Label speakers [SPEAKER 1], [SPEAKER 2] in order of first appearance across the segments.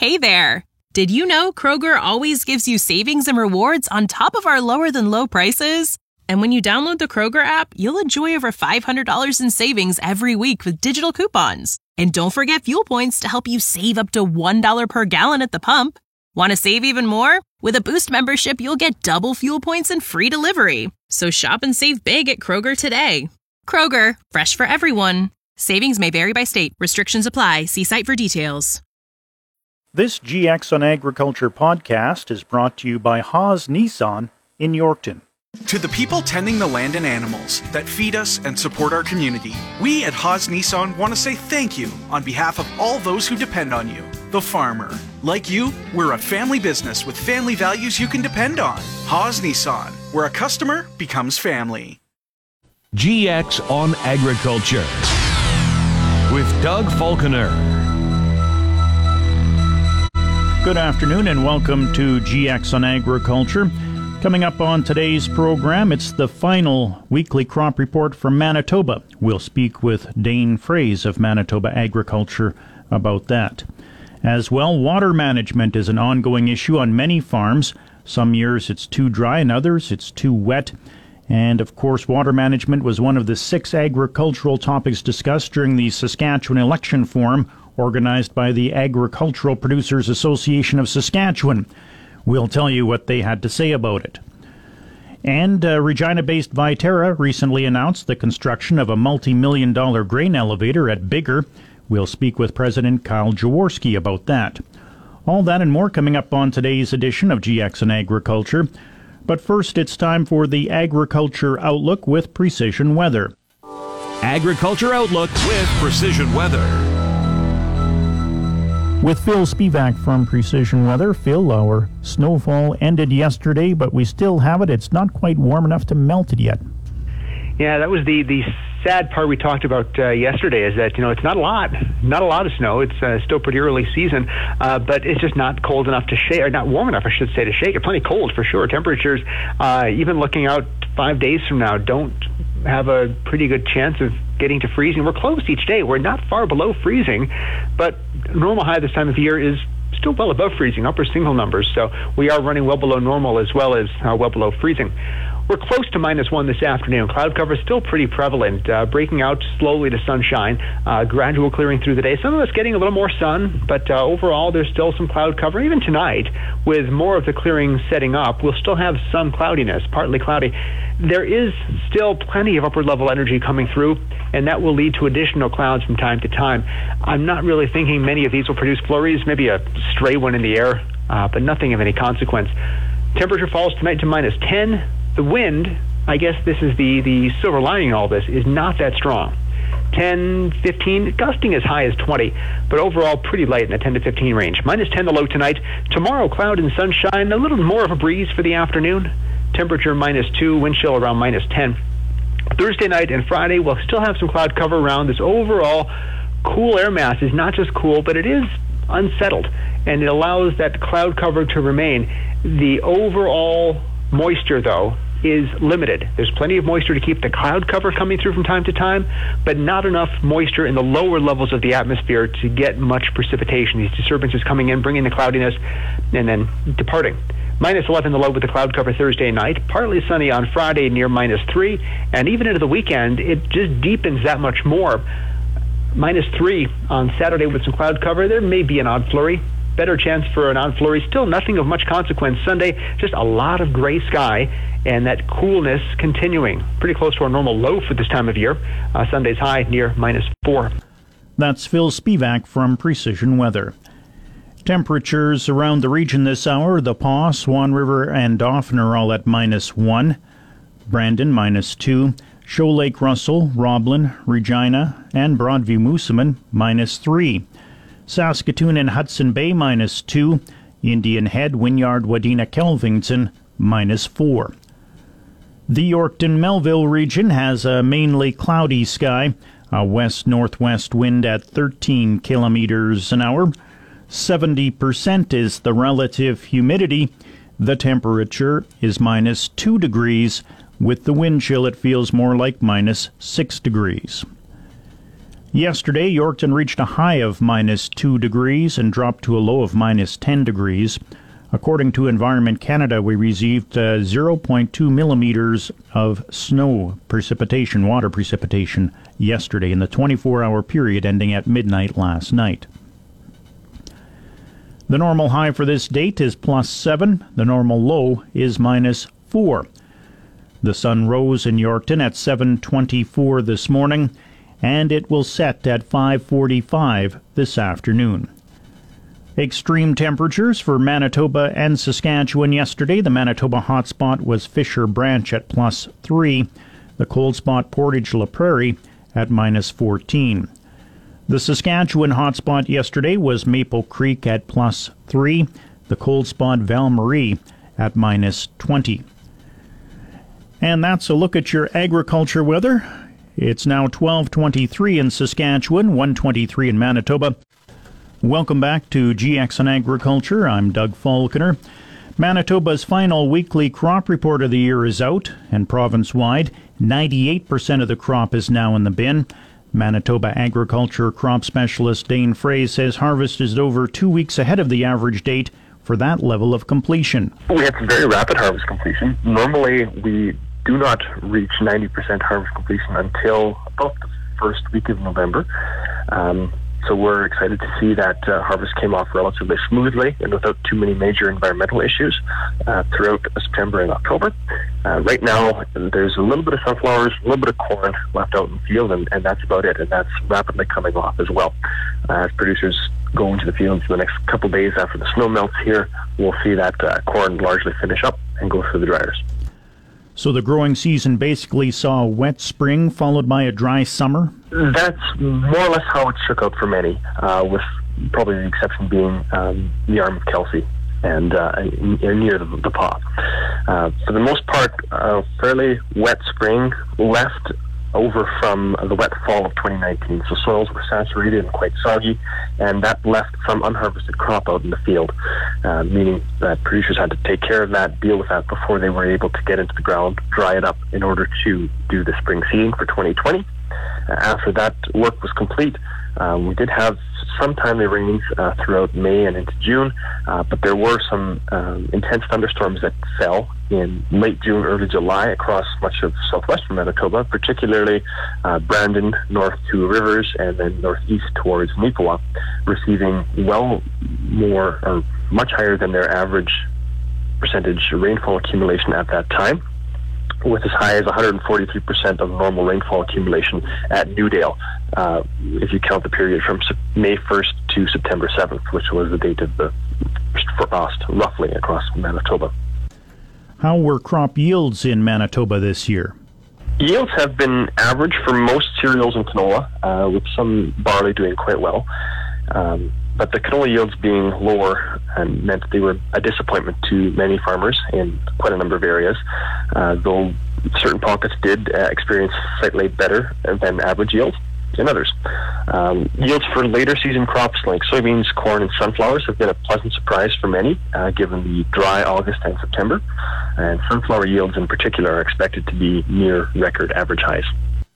[SPEAKER 1] Hey there! Did you know Kroger always gives you savings and rewards on top of our lower-than-low prices? And when you download the Kroger app, you'll enjoy over $500 in savings every week with digital coupons. And don't forget fuel points to help you save up to $1 per gallon at the pump. Want to save even more? With a Boost membership, you'll get double fuel points and free delivery. So shop and save big at Kroger today. Kroger, fresh for everyone. Savings may vary by state. Restrictions apply. See site for details.
[SPEAKER 2] This GX on Agriculture podcast is brought to you by Haas Nissan in Yorkton.
[SPEAKER 3] To the people tending the land and animals that feed us and support our community, we at Haas Nissan want to say thank you on behalf of all those who depend on you, the farmer. Like you, we're a family business with family values you can depend on. Haas Nissan, where a customer becomes family.
[SPEAKER 4] GX on Agriculture with Doug Falconer.
[SPEAKER 2] Good afternoon and welcome to GX on Agriculture. Coming up on today's program, it's the final weekly crop report from Manitoba. We'll speak with Dane Fraze of Manitoba Agriculture about that. As well, water management is an ongoing issue on many farms. Some years it's too dry and others it's too wet. And of course, water management was one of the 6 agricultural topics discussed during the Saskatchewan Election Forum organized by the Agricultural Producers Association of Saskatchewan. We'll tell you what they had to say about it. And Regina-based Viterra recently announced the construction of a multi-million-dollar grain elevator at Biggar. We'll speak with President Kyle Jaworski about that. All that and more coming up on today's edition of GX on Agriculture. But first, it's time for the Agriculture Outlook with Precision Weather.
[SPEAKER 4] Agriculture Outlook with Precision Weather.
[SPEAKER 2] With Phil Spivak from Precision Weather. Phil, our snowfall ended yesterday, but we still have it. It's not quite warm enough to melt it yet.
[SPEAKER 5] Yeah, that was the sad part we talked about yesterday, is that, it's not a lot of snow. It's still pretty early season, but it's just not cold enough to shake, or not warm enough, I should say, to shake it. Plenty cold for sure. Temperatures, even looking out 5 days from now, don't have a pretty good chance of getting to freezing. We're close each day. We're not far below freezing, but normal high this time of year is still well above freezing, upper single numbers. So we are running well below normal as well as well below freezing. We're close to -1 this afternoon. Cloud cover is still pretty prevalent, breaking out slowly to sunshine, gradual clearing through the day. Some of us getting a little more sun, but overall there's still some cloud cover. Even tonight, with more of the clearing setting up, we'll still have some cloudiness, partly cloudy. There is still plenty of upward level energy coming through, and that will lead to additional clouds from time to time. I'm not really thinking many of these will produce flurries, maybe a stray one in the air, but nothing of any consequence. Temperature falls tonight to -10. The wind, I guess this is the silver lining in all this, is not that strong. 10, 15, gusting as high as 20, but overall pretty light in the 10 to 15 range. -10 the low tonight. Tomorrow, cloud and sunshine, a little more of a breeze for the afternoon. Temperature -2, wind chill around -10. Thursday night and Friday, we'll still have some cloud cover around. This overall cool air mass is not just cool, but it is unsettled, and it allows that cloud cover to remain. The overall moisture, though, is limited. There's plenty of moisture to keep the cloud cover coming through from time to time, but not enough moisture in the lower levels of the atmosphere to get much precipitation. These disturbances coming in, bringing the cloudiness, and then departing. -11 the low with the cloud cover Thursday night, partly sunny on Friday near -3, and even into the weekend, it just deepens that much more. -3 on Saturday with some cloud cover. There may be an odd flurry. Better chance for an odd flurry. Still nothing of much consequence. Sunday, just a lot of gray sky, and that coolness continuing. Pretty close to our normal low for this time of year. Sunday's high near -4.
[SPEAKER 2] That's Phil Spivak from Precision Weather. Temperatures around the region this hour, the Paw, Swan River, and Dauphin are all at -1. Brandon, -2. Shoal Lake Russell, Roblin, Regina, and Broadview Moosomin, -3. Saskatoon and Hudson Bay, -2. Indian Head, Wynyard, Wadena, Kelvington, -4. The Yorkton-Melville region has a mainly cloudy sky, a west-northwest wind at 13 kilometers an hour. 70% is the relative humidity. The temperature is -2 degrees. With the wind chill, it feels more like -6 degrees. Yesterday, Yorkton reached a high of -2 degrees and dropped to a low of -10 degrees. According to Environment Canada, we received 0.2 millimeters of snow precipitation, water precipitation, yesterday in the 24-hour period ending at midnight last night. The normal high for this date is +7. The normal low is -4. The sun rose in Yorkton at 7:24 this morning, and it will set at 5:45 this afternoon. Extreme temperatures for Manitoba and Saskatchewan yesterday. The Manitoba hotspot was Fisher Branch at +3. The cold spot Portage La Prairie at -14. The Saskatchewan hotspot yesterday was Maple Creek at +3. The cold spot Val Marie at -20. And that's a look at your agriculture weather. It's now 12:23 in Saskatchewan, 1:23 in Manitoba. Welcome back to GX on Agriculture. I'm Doug Falconer. Manitoba's final weekly crop report of the year is out, and province-wide, 98% of the crop is now in the bin. Manitoba agriculture crop specialist Dane Frey says harvest is over 2 weeks ahead of the average date for that level of completion.
[SPEAKER 6] We had some very rapid harvest completion. Normally, we do not reach 90% harvest completion until about the first week of November. So we're excited to see that harvest came off relatively smoothly and without too many major environmental issues throughout September and October. Right now, there's a little bit of sunflowers, a little bit of corn left out in the field, and that's about it, and that's rapidly coming off as well. As producers go into the fields the next couple days after the snow melts here, we'll see that corn largely finish up and go through the dryers.
[SPEAKER 2] So the growing season basically saw a wet spring followed by a dry summer?
[SPEAKER 6] That's more or less how it shook out for many, with probably the exception being the arm of Kelsey and near the paw. For the most part, a fairly wet spring left over from the wet fall of 2019. So soils were saturated and quite soggy, and that left some unharvested crop out in the field, meaning that producers had to take care of that, deal with that before they were able to get into the ground, dry it up in order to do the spring seeding for 2020. After that work was complete, we did have some timely rains throughout May and into June, but there were some intense thunderstorms that fell in late June, early July across much of southwestern Manitoba, particularly Brandon, north to Rivers, and then northeast towards Neepawa, receiving much higher than their average percentage rainfall accumulation at that time, with as high as 143% of normal rainfall accumulation at Newdale, if you count the period from May 1st to September 7th, which was the date of the frost, roughly, across Manitoba.
[SPEAKER 2] How were crop yields in Manitoba this year?
[SPEAKER 6] Yields have been average for most cereals and canola, with some barley doing quite well. But the canola yields being lower meant they were a disappointment to many farmers in quite a number of areas, though certain pockets did experience slightly better than average yields in others. Yields for later season crops like soybeans, corn, and sunflowers have been a pleasant surprise for many, given the dry August and September. And sunflower yields in particular are expected to be near record average highs.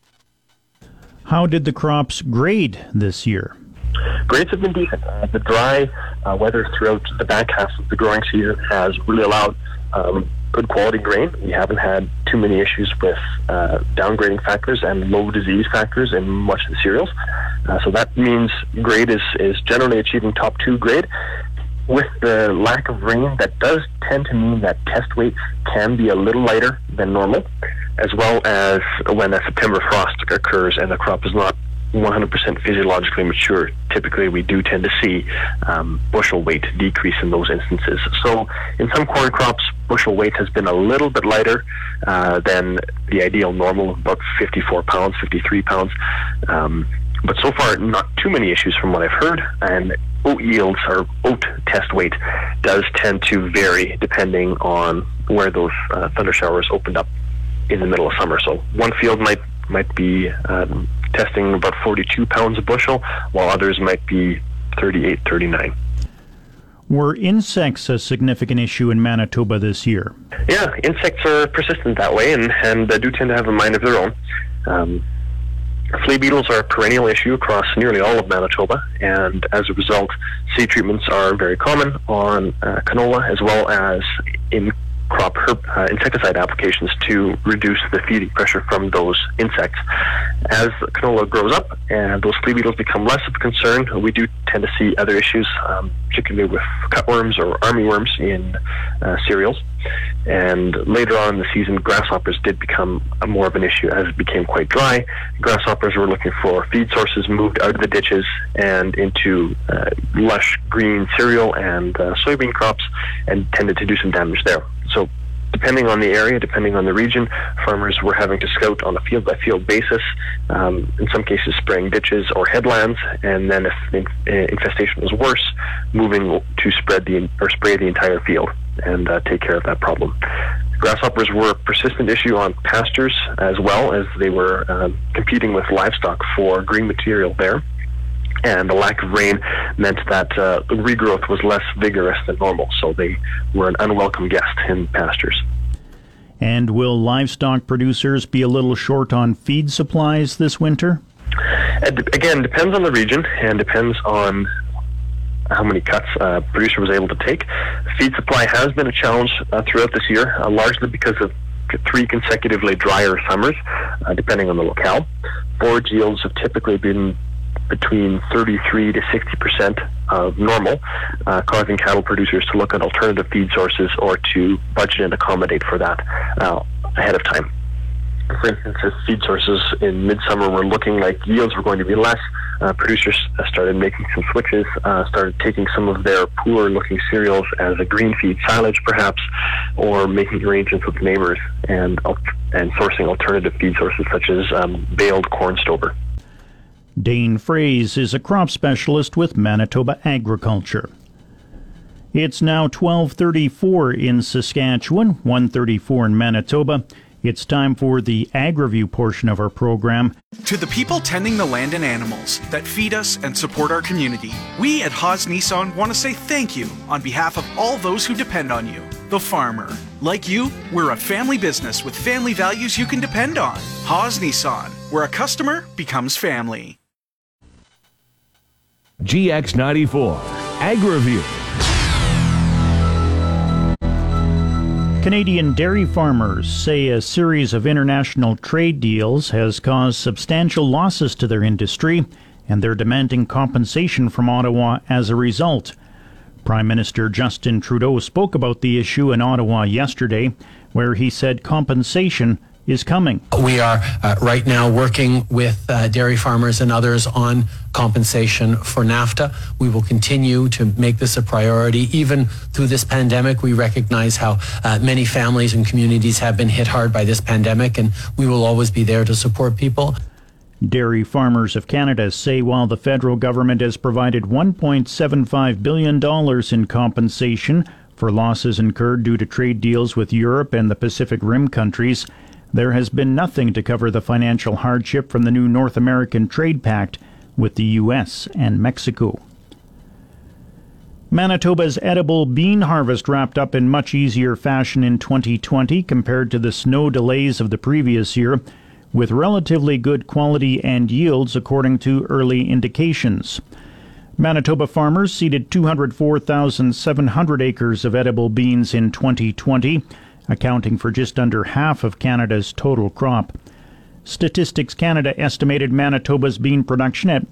[SPEAKER 2] How did the crops grade this year?
[SPEAKER 6] Grades have been decent. The dry weather throughout the back half of the growing season has really allowed good quality grain. We haven't had too many issues with downgrading factors and low disease factors in much of the cereals. So that means grade is generally achieving top 2 grade. With the lack of rain, that does tend to mean that test weights can be a little lighter than normal, as well as when a September frost occurs and the crop is not 100% physiologically mature. Typically, we do tend to see bushel weight decrease in those instances. So in some corn crops, bushel weight has been a little bit lighter than the ideal normal of about 54 pounds, 53 pounds. But so far, not too many issues from what I've heard. And oat yields, or oat test weight, does tend to vary depending on where those thunder showers opened up in the middle of summer. So one field might be testing about 42 pounds a bushel, while others might be 38, 39.
[SPEAKER 2] Were insects a significant issue in Manitoba this year?
[SPEAKER 6] Yeah, insects are persistent that way and do tend to have a mind of their own. Flea beetles are a perennial issue across nearly all of Manitoba, and as a result, seed treatments are very common on canola as well as in crop insecticide applications to reduce the feeding pressure from those insects. As canola grows up and those flea beetles become less of a concern, we do tend to see other issues, particularly with cutworms or armyworms in cereals. And later on in the season, grasshoppers did become more of an issue as it became quite dry. Grasshoppers were looking for feed sources, moved out of the ditches and into lush green cereal and soybean crops, and tended to do some damage there. So depending on the area, depending on the region, farmers were having to scout on a field-by-field basis, in some cases spraying ditches or headlands, and then if the infestation was worse, moving to spray the entire field and take care of that problem. Grasshoppers were a persistent issue on pastures as well, as they were competing with livestock for green material there. And the lack of rain meant that the regrowth was less vigorous than normal, so they were an unwelcome guest in pastures.
[SPEAKER 2] And will livestock producers be a little short on feed supplies this winter?
[SPEAKER 6] Again, depends on the region and depends on how many cuts a producer was able to take. Feed supply has been a challenge throughout this year, largely because of 3 consecutively drier summers, depending on the locale. Forage yields have typically been between 33 to 60% of normal, causing cattle producers to look at alternative feed sources or to budget and accommodate for that ahead of time. For instance, if feed sources in midsummer were looking like yields were going to be less, producers started making some switches, started taking some of their poorer-looking cereals as a green feed silage, perhaps, or making arrangements with neighbors and sourcing alternative feed sources such as baled corn stover.
[SPEAKER 2] Dane Fraze is a crop specialist with Manitoba Agriculture. It's now 12:34 in Saskatchewan, 1:34 in Manitoba. It's time for the AgriView portion of our program.
[SPEAKER 3] To the people tending the land and animals that feed us and support our community, we at Haas Nissan want to say thank you on behalf of all those who depend on you, the farmer. Like you, we're a family business with family values you can depend on. Haas Nissan, where a customer becomes family.
[SPEAKER 4] GX94 AgriView.
[SPEAKER 2] Canadian dairy farmers say a series of international trade deals has caused substantial losses to their industry, and they're demanding compensation from Ottawa as a result. Prime Minister Justin Trudeau spoke about the issue in Ottawa yesterday, where he said compensation is coming.
[SPEAKER 7] We are right now working with dairy farmers and others on compensation for NAFTA. We will continue to make this a priority. Even through this pandemic, we recognize how many families and communities have been hit hard by this pandemic, and we will always be there to support people.
[SPEAKER 2] Dairy Farmers of Canada say while the federal government has provided $1.75 billion in compensation for losses incurred due to trade deals with Europe and the Pacific Rim countries, there has been nothing to cover the financial hardship from the new North American Trade Pact with the U.S. and Mexico. Manitoba's edible bean harvest wrapped up in much easier fashion in 2020 compared to the snow delays of the previous year, with relatively good quality and yields according to early indications. Manitoba farmers seeded 204,700 acres of edible beans in 2020, accounting for just under half of Canada's total crop. Statistics Canada estimated Manitoba's bean production at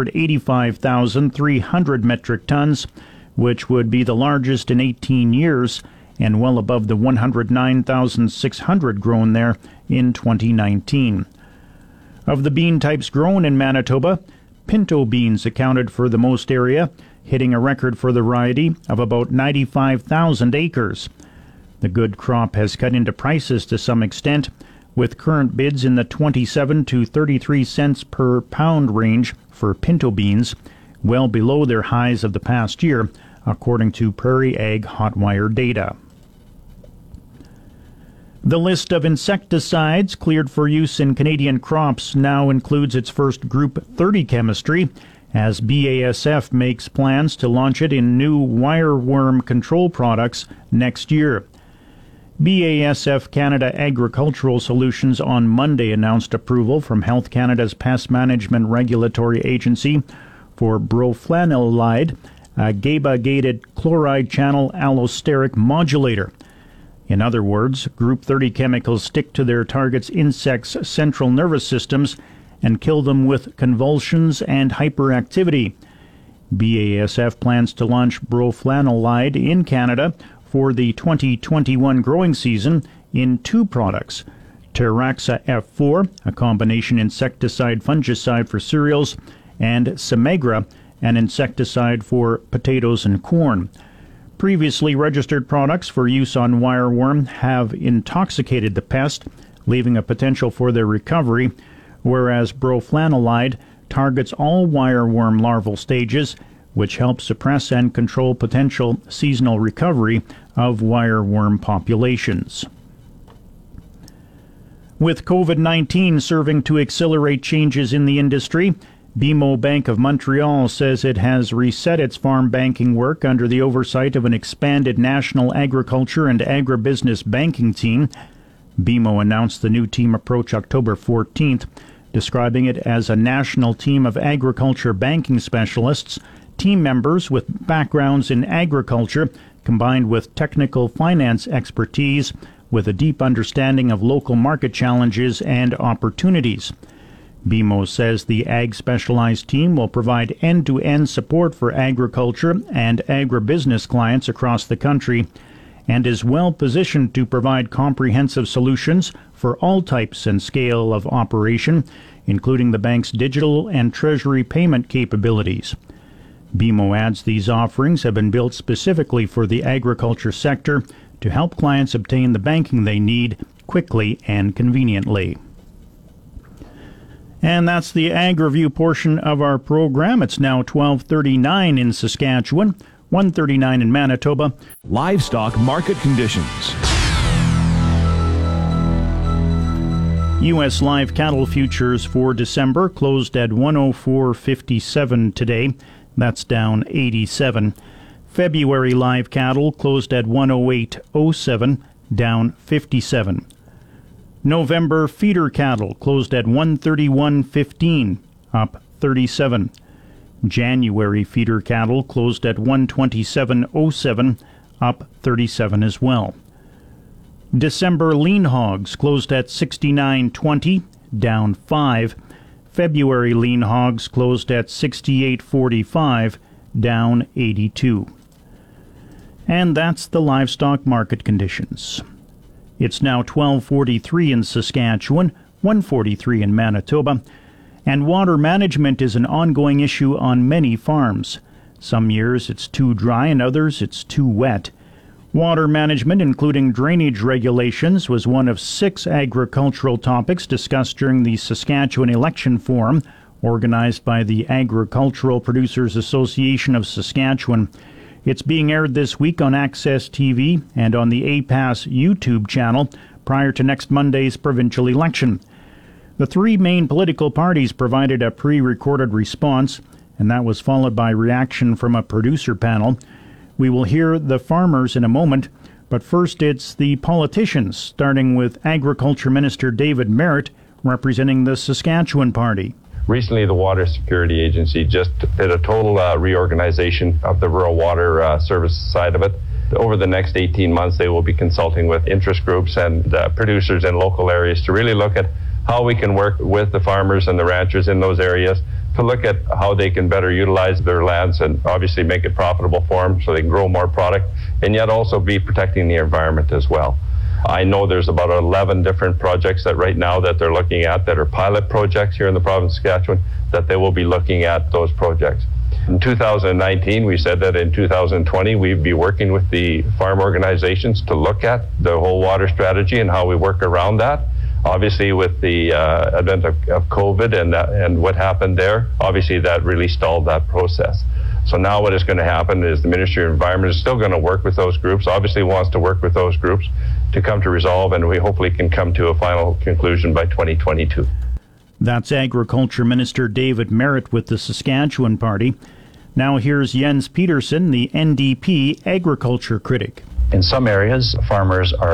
[SPEAKER 2] 185,300 metric tons, which would be the largest in 18 years and well above the 109,600 grown there in 2019. Of the bean types grown in Manitoba, pinto beans accounted for the most area, hitting a record for the variety of about 95,000 acres. The good crop has cut into prices to some extent, with current bids in the 27 to 33 cents per pound range for pinto beans, well below their highs of the past year, according to Prairie Ag Hotwire data. The list of insecticides cleared for use in Canadian crops now includes its first Group 30 chemistry, as BASF makes plans to launch it in new wireworm control products next year. BASF Canada Agricultural Solutions on Monday announced approval from Health Canada's Pest Management Regulatory Agency for broflanilide, a GABA-gated chloride channel allosteric modulator. In other words, Group 30 chemicals stick to their target's insects' central nervous systems and kill them with convulsions and hyperactivity. BASF plans to launch broflanilide in Canada for the 2021 growing season in 2 products: Teraxa F4, a combination insecticide-fungicide for cereals, and Semegra, an insecticide for potatoes and corn. Previously registered products for use on wireworm have intoxicated the pest, leaving a potential for their recovery, whereas broflanilide targets all wireworm larval stages, which helps suppress and control potential seasonal recovery of wireworm populations. With COVID-19 serving to accelerate changes in the industry, BMO Bank of Montreal says it has reset its farm banking work under the oversight of an expanded national agriculture and agribusiness banking team. BMO announced the new team approach October 14th, describing it as a national team of agriculture banking specialists, team members with backgrounds in agriculture combined with technical finance expertise with a deep understanding of local market challenges and opportunities. BMO says the Ag Specialized team will provide end-to-end support for agriculture and agribusiness clients across the country and is well positioned to provide comprehensive solutions for all types and scale of operation, including the bank's digital and treasury payment capabilities. BMO adds these offerings have been built specifically for the agriculture sector to help clients obtain the banking they need quickly and conveniently. And that's the Ag Review portion of our program. It's now 12:39 in Saskatchewan, 1:39 in Manitoba.
[SPEAKER 4] Livestock market conditions.
[SPEAKER 2] U.S. live cattle futures for December closed at 104.57 today. That's down 87. February live cattle closed at 108.07, down 57. November feeder cattle closed at 131.15, up 37. January feeder cattle closed at 127.07, up 37 as well. December lean hogs closed at 69.20, down 5. February lean hogs closed at 68.45, down 82. And that's the livestock market conditions. It's now 12:43 in Saskatchewan, 1:43 in Manitoba, and water management is an ongoing issue on many farms. Some years it's too dry and others it's too wet. Water management, including drainage regulations, was one of 6 agricultural topics discussed during the Saskatchewan Election Forum, organized by the Agricultural Producers Association of Saskatchewan. It's being aired this week on Access TV and on the APAS YouTube channel prior to next Monday's provincial election. The 3 main political parties provided a pre-recorded response, and that was followed by reaction from a producer panel. We will hear the farmers in a moment, but first it's the politicians, starting with Agriculture Minister David Marit, representing the Saskatchewan Party.
[SPEAKER 8] Recently, the Water Security Agency just did a total reorganization of the rural water service side of it. Over the next 18 months, they will be consulting with interest groups and producers in local areas to really look at how we can work with the farmers and the ranchers in those areas to look at how they can better utilize their lands and obviously make it profitable for them so they can grow more product and yet also be protecting the environment as well. I know there's about 11 different projects that right now that they're looking at that are pilot projects here in the province of Saskatchewan, that they will be looking at those projects. In 2019, we said that in 2020, we'd be working with the farm organizations to look at the whole water strategy and how we work around that. Obviously, with the advent of COVID and what happened there, obviously that really stalled that process. So now what is going to happen is the Ministry of Environment is still going to work with those groups, obviously wants to work with those groups to come to resolve, and we hopefully can come to a final conclusion by 2022.
[SPEAKER 2] That's Agriculture Minister David Marit with the Saskatchewan Party. Now here's Jens Petersen, the NDP agriculture critic.
[SPEAKER 9] In some areas, farmers are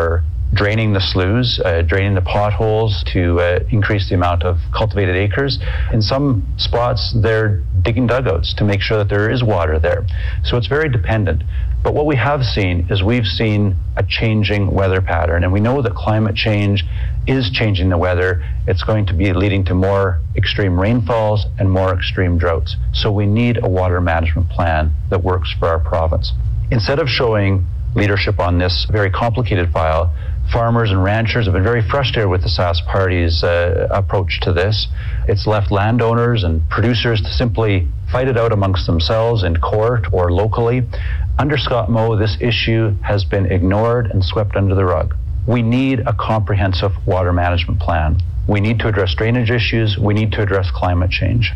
[SPEAKER 9] draining the sloughs, draining the potholes to increase the amount of cultivated acres. In some spots, they're digging dugouts to make sure that there is water there. So it's very dependent. But what we have seen is we've seen a changing weather pattern, and we know that climate change is changing the weather. It's going to be leading to more extreme rainfalls and more extreme droughts. So we need a water management plan that works for our province. Instead of showing leadership on this very complicated file, farmers and ranchers have been very frustrated with the Sask Party's approach to this. It's left landowners and producers to simply fight it out amongst themselves in court or locally. Under Scott Moe, this issue has been ignored and swept under the rug. We need a comprehensive water management plan. We need to address drainage issues. We need to address climate change.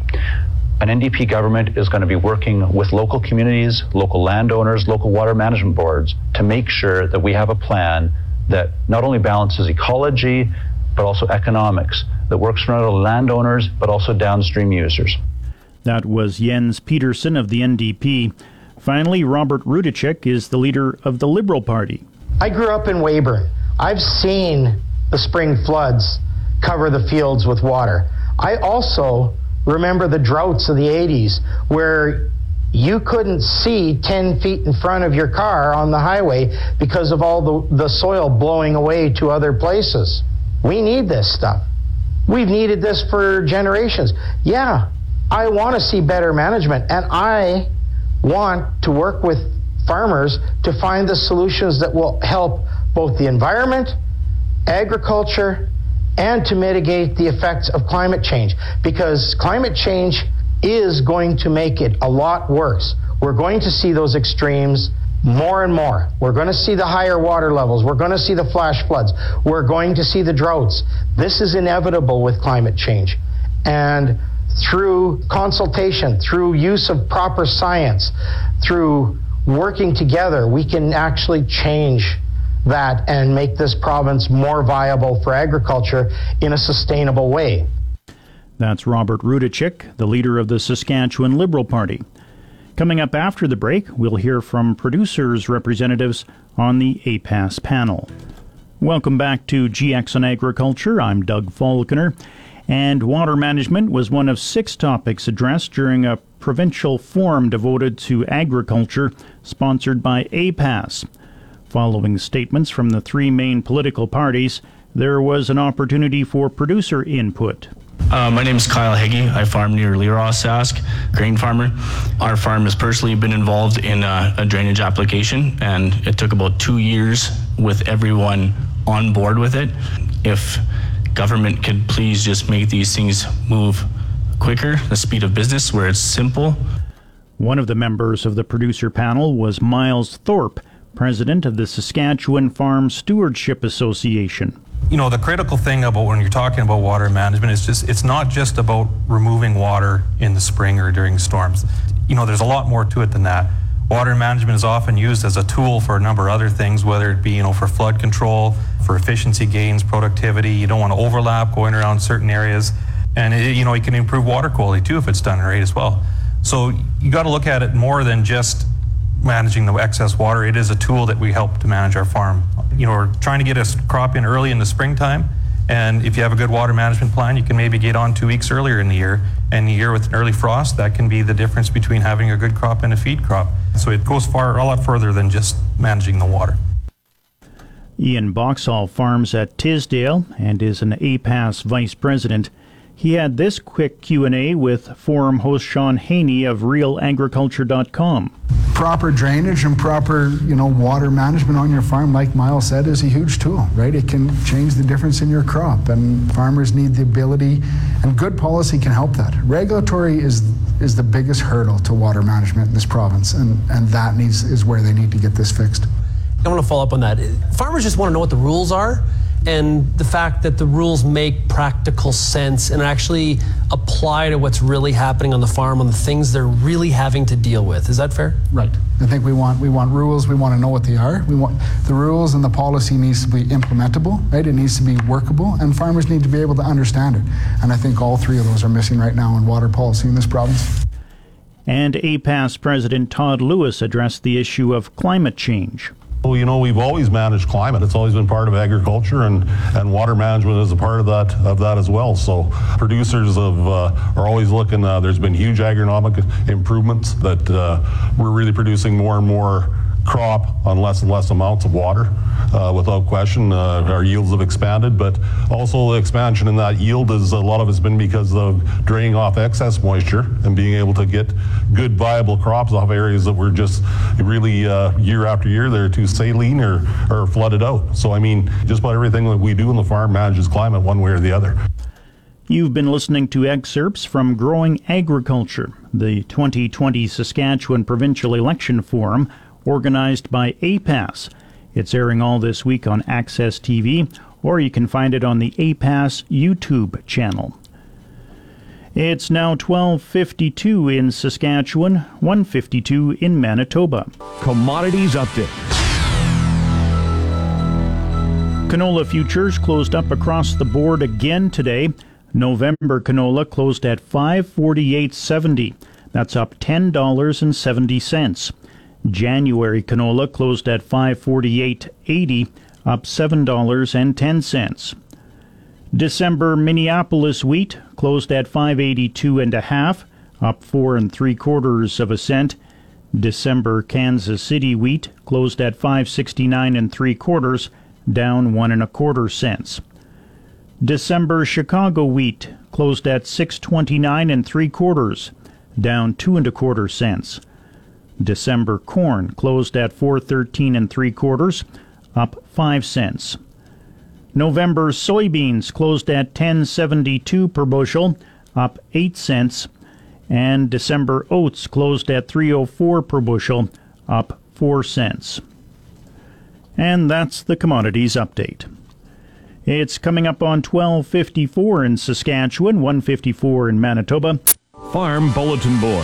[SPEAKER 9] An NDP government is going to be working with local communities, local landowners, local water management boards to make sure that we have a plan that not only balances ecology, but also economics, that works for not only landowners, but also downstream users.
[SPEAKER 2] That was Jens Peterson of the NDP. Finally, Robert Rudicek is the leader of the Liberal Party.
[SPEAKER 10] I grew up in Weyburn. I've seen the spring floods cover the fields with water. I also remember the droughts of the 80s where you couldn't see 10 feet in front of your car on the highway because of all the soil blowing away to other places. We need this stuff. We've needed this for generations. Yeah, I want to see better management, and I want to work with farmers to find the solutions that will help both the environment, agriculture, and to mitigate the effects of climate change, because climate change is going to make it a lot worse. We're going to see those extremes more and more. We're going to see the higher water levels. We're going to see the flash floods. We're going to see the droughts. This is inevitable with climate change. And through consultation, through use of proper science, through working together, we can actually change that and make this province more viable for agriculture in a sustainable way.
[SPEAKER 2] That's Robert Rudicek, the leader of the Saskatchewan Liberal Party. Coming up after the break, we'll hear from producers' representatives on the APAS panel. Welcome back to GX on Agriculture. I'm Doug Falconer. And water management was one of 6 topics addressed during a provincial forum devoted to agriculture sponsored by APAS. Following statements from the 3 main political parties, there was an opportunity for producer input.
[SPEAKER 11] My name is Kyle Heggie. I farm near Leroy, Sask, grain farmer. Our farm has personally been involved in a drainage application, and it took about 2 years with everyone on board with it. If government could please just make these things move quicker, the speed of business, where it's simple.
[SPEAKER 2] One of the members of the producer panel was Miles Thorpe, president of the Saskatchewan Farm Stewardship Association.
[SPEAKER 12] You know, the critical thing about when you're talking about water management is it's not just about removing water in the spring or during storms. You know, there's a lot more to it than that. Water management is often used as a tool for a number of other things, whether it be, for flood control, for efficiency gains, productivity. You don't want to overlap going around certain areas. And, it can improve water quality too if it's done right as well. So you got to look at it more than just managing the excess water. It is a tool that we help to manage our farm. We're trying to get a crop in early in the springtime, and if you have a good water management plan, you can maybe get on 2 weeks earlier in the year. And the year with an early frost, that can be the difference between having a good crop and a feed crop. So it goes a lot further than just managing the water.
[SPEAKER 2] Ian Boxall farms at Tisdale and is an APAS vice president. He had this quick Q&A with forum host Sean Haney of RealAgriculture.com.
[SPEAKER 13] Proper drainage and proper, water management on your farm, like Miles said, is a huge tool, right? It can change the difference in your crop, and farmers need the ability, and good policy can help that. Regulatory is the biggest hurdle to water management in this province, and that is where they need to get this fixed.
[SPEAKER 14] I want to follow up on that. Farmers just want to know what the rules are, and the fact that the rules make practical sense and actually apply to what's really happening on the farm, on the things they're really having to deal with. Is that fair?
[SPEAKER 13] Right. I think we want rules. We want to know what they are. We want the rules, and the policy needs to be implementable, right? It needs to be workable, and farmers need to be able to understand it. And I think all 3 of those are missing right now in water policy in this province.
[SPEAKER 2] And APAS President Todd Lewis addressed the issue of climate change.
[SPEAKER 15] Well, you know, we've always managed climate. It's always been part of agriculture, and water management is a part of that as well. So producers are always looking. There's been huge agronomic improvements that we're really producing more and more crop on less and less amounts of water. Without question, our yields have expanded, but also the expansion in that yield is a lot of it's been because of draining off excess moisture and being able to get good viable crops off areas that were just really year after year they're too saline or flooded out. So I mean, just about everything that we do in the farm manages climate one way or the other.
[SPEAKER 2] You've been listening to excerpts from Growing Agriculture, the 2020 Saskatchewan Provincial Election Forum, organized by APAS. It's airing all this week on Access TV, or you can find it on the APAS YouTube channel. It's now 12:52 in Saskatchewan, 1:52 in Manitoba.
[SPEAKER 4] Commodities Update.
[SPEAKER 2] Canola futures closed up across the board again today. November canola closed at $548.70. That's up $10.70. January canola closed at $548.80, up $7.10. December Minneapolis wheat closed at $582.50, up 4 3/4 cents. December Kansas City wheat closed at $569 3/4, down 1 1/4 cents. December Chicago wheat closed at $629 3/4, down 2 1/4 cents. December corn closed at $413 3/4, up 5 cents. November soybeans closed at $10.72 per bushel, up 8 cents. And December oats closed at $3.04 per bushel, up 4 cents. And that's the commodities update. It's coming up on 12:54 in Saskatchewan, 1:54 in Manitoba.
[SPEAKER 4] Farm Bulletin Board.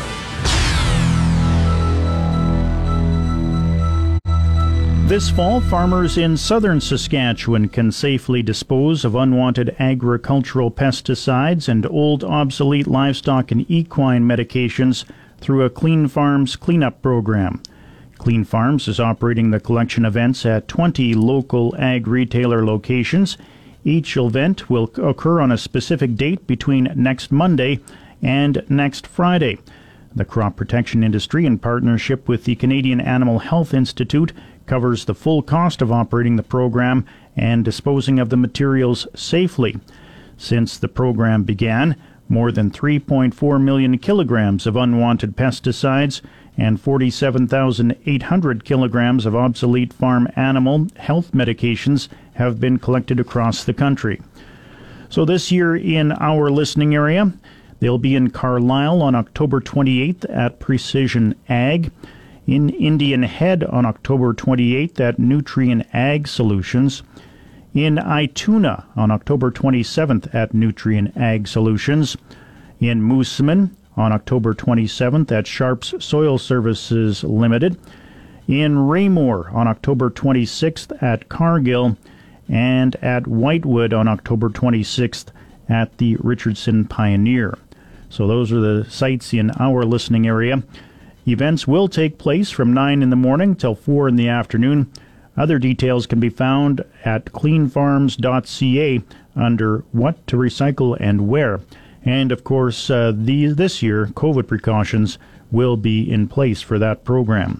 [SPEAKER 2] This fall, farmers in southern Saskatchewan can safely dispose of unwanted agricultural pesticides and old obsolete livestock and equine medications through a Clean Farms cleanup program. Clean Farms is operating the collection events at 20 local ag retailer locations. Each event will occur on a specific date between next Monday and next Friday. The crop protection industry, in partnership with the Canadian Animal Health Institute, covers the full cost of operating the program and disposing of the materials safely. Since the program began, more than 3.4 million kilograms of unwanted pesticides and 47,800 kilograms of obsolete farm animal health medications have been collected across the country. So this year in our listening area, they'll be in Carlisle on October 28th at Precision Ag, in Indian Head on October 28th at Nutrien Ag Solutions, in Ituna on October 27th at Nutrien Ag Solutions, in Moosomin on October 27th at Sharps Soil Services Limited, in Raymore on October 26th at Cargill, and at Whitewood on October 26th at the Richardson Pioneer. So those are the sites in our listening area. Events will take place from 9 in the morning till 4 in the afternoon. Other details can be found at cleanfarms.ca under What to Recycle and Where. And, of course, this year, COVID precautions will be in place for that program.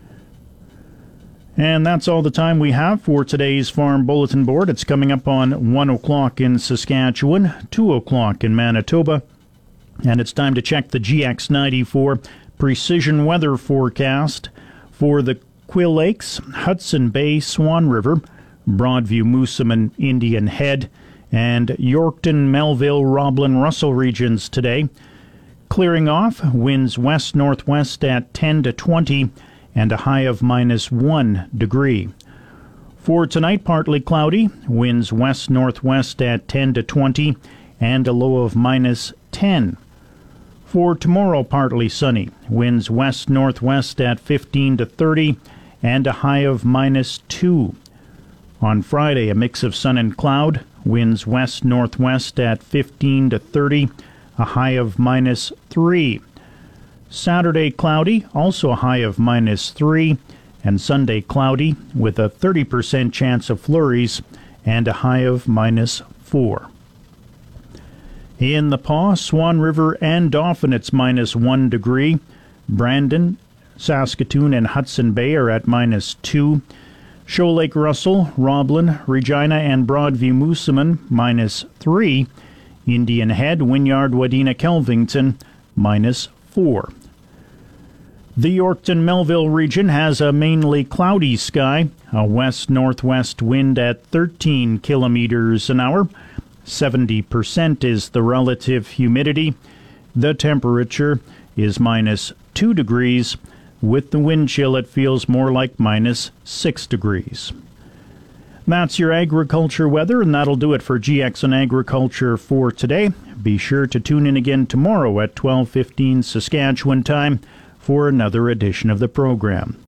[SPEAKER 2] And that's all the time we have for today's Farm Bulletin Board. It's coming up on 1 o'clock in Saskatchewan, 2 o'clock in Manitoba. And it's time to check the GX94 precision weather forecast for the Quill Lakes, Hudson Bay, Swan River, Broadview, Moosomin, Indian Head, and Yorkton, Melville, Roblin, Russell regions today. Clearing off, winds west-northwest at 10 to 20 and a high of -1 degree. For tonight, partly cloudy, winds west-northwest at 10 to 20 and a low of -10. For tomorrow, partly sunny, winds west-northwest at 15 to 30 and a high of -2. On Friday, a mix of sun and cloud, winds west-northwest at 15 to 30, a high of -3. Saturday, cloudy, also a high of -3 and Sunday cloudy with a 30% chance of flurries and a high of -4. In the Pas, Swan River and Dauphin, it's -1 degree. Brandon, Saskatoon, and Hudson Bay are at -2. Shoal Lake Russell, Roblin, Regina, and Broadview Moosomin, -3. Indian Head, Wynyard, Wadena, Kelvington, -4. The Yorkton-Melville region has a mainly cloudy sky, a west-northwest wind at 13 kilometers an hour. 70% is the relative humidity. The temperature is -2 degrees. With the wind chill, it feels more like -6 degrees. That's your agriculture weather, and that'll do it for GX on Agriculture for today. Be sure to tune in again tomorrow at 12:15 Saskatchewan time for another edition of the program.